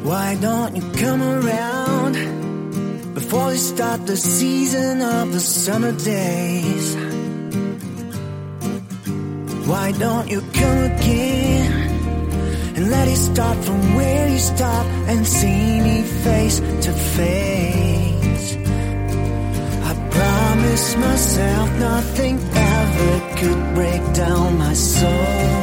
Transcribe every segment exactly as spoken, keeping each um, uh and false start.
Why don't you come around before we start the season of the summer days? Why don't you come again and let it start from where you stop and see me face to face? I promised myself nothing ever could break down my soul.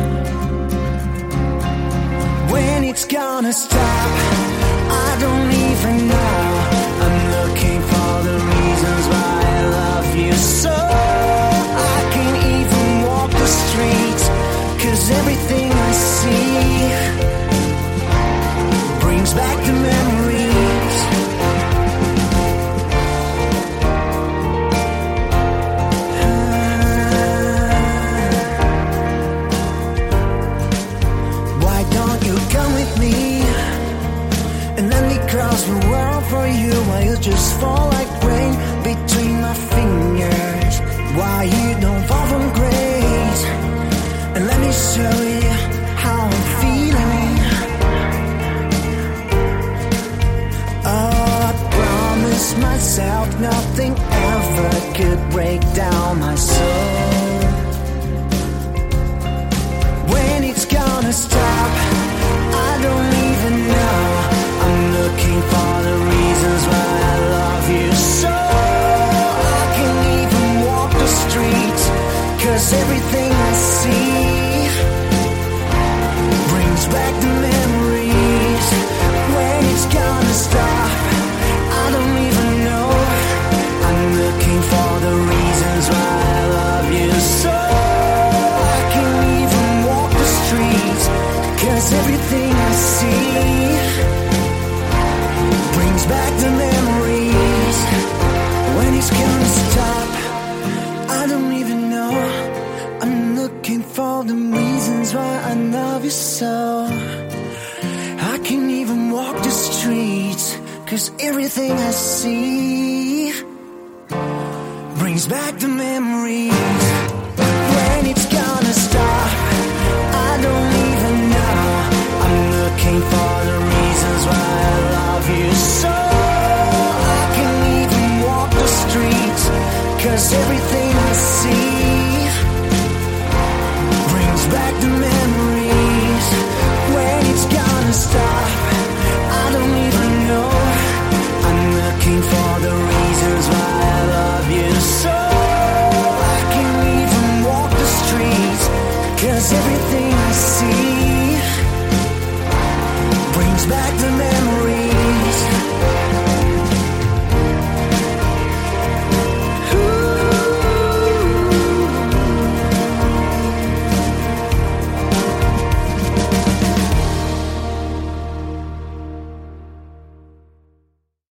When it's gonna stop, I don't even know. I'm looking for the reasons why I love you so. I can't even walk the streets, 'cause everything I see brings back the memories. Why don't you come with me and let me cross the world for you, while you just fall like rain between my fingers? Why you don't fall from grace, and let me show you how I'm feeling. Oh, I promised myself nothing ever could break down my soul. When it's gonna stop, I don't even know. I'm looking for the reasons why I love you so. I can't even walk the streets, 'cause everything I see brings back the memories. When it's gonna stop, I don't even know. I'm looking for the reasons why I love you so. I can't even walk the streets, 'cause everything I see brings back the memories. When it's gonna stop, I don't even know. I'm looking for the reasons why I love you so. I can't even walk the streets, 'cause everything I see brings back the memories. When it's gonna stop, I don't even know. I'm looking for the reasons why I love you so. I can't even walk the streets, 'cause everything I see